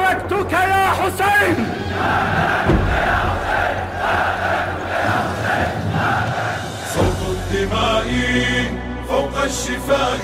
تركتك يا حسين. صوت الدماء فوق الشفاء،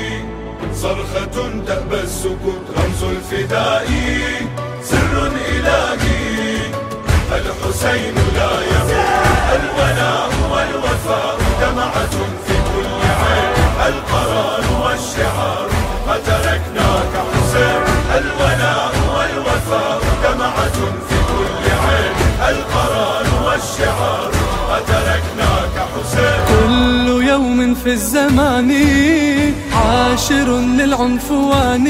صرخة تأبى السكوت، رمز الفداء، سر إلهي، الحسين لا يموت. الولاء والوفاء دمعة في كل عين، القرار والشعار ما تركناك حسين. الولاء والوفاء دمعة في كل عين، القرار والشعار ما تركناك حسين. كل يوم في الزمان عاشر للعنفوان،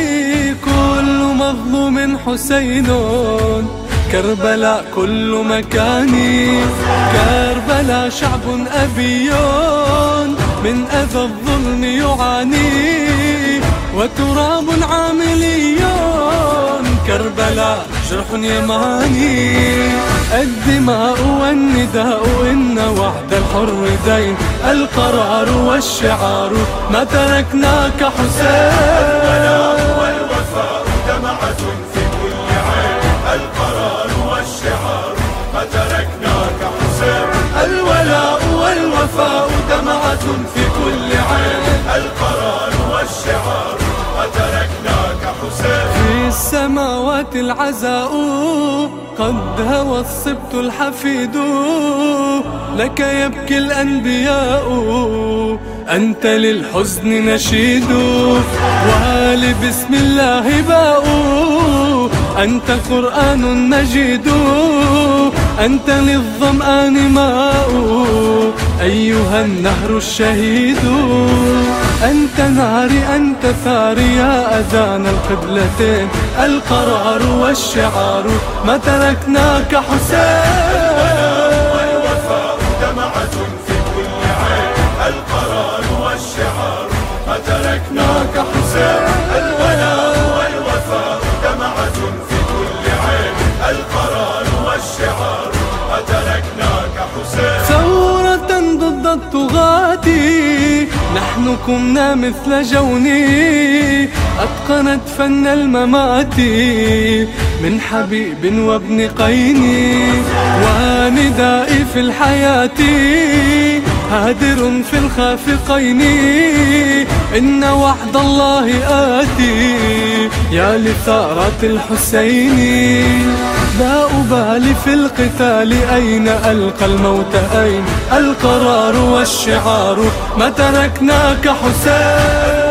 كل مظلوم حسين، كربلاء كل مكان. كربلاء شعب أبي من أذى الظلم يعاني، وتراب عاملي. كربلاء جرح يماني، الدماء والنداء إن وعد الحر دين، القرار والشعار ما تركناك حسين. الولاء والوفاء دمعة في كل عين، القرار والشعار ما تركناك حسين. الولاء والوفاء دمعة في كل عين، القرار والشعار ما تركناك حسين. في السماوات العزاء قد هوى الصبت الحفيد، لك يبكي الأنبياء، أنت للحزن نشيد. وآل بسم الله باء، أنت قرآن مجيد، أنت للظمآن ماء، أيها النهر الشهيد. أنت ناري أنت ثاري يا أذان القبلتين، القرار والشعار ما تركناك حسين. والوفاء دمعة في كل عين، القرار والشعار ما تركناك حسين. الولاء والوفاء دمعة في كل عين، القرار والشعار ما تركناك حسين. ثورة ضد الطغاة نحن كنا مثل جوني، أتقنت فن الممات من حبيب وابن قيني. وندائي في الحياة هادر في الخافقين، إن وعد الله آتي يا لثارة الحسين. لا أبالي في القتال أين ألقى الموت، أين القرار والشعار ما تركناك حسين.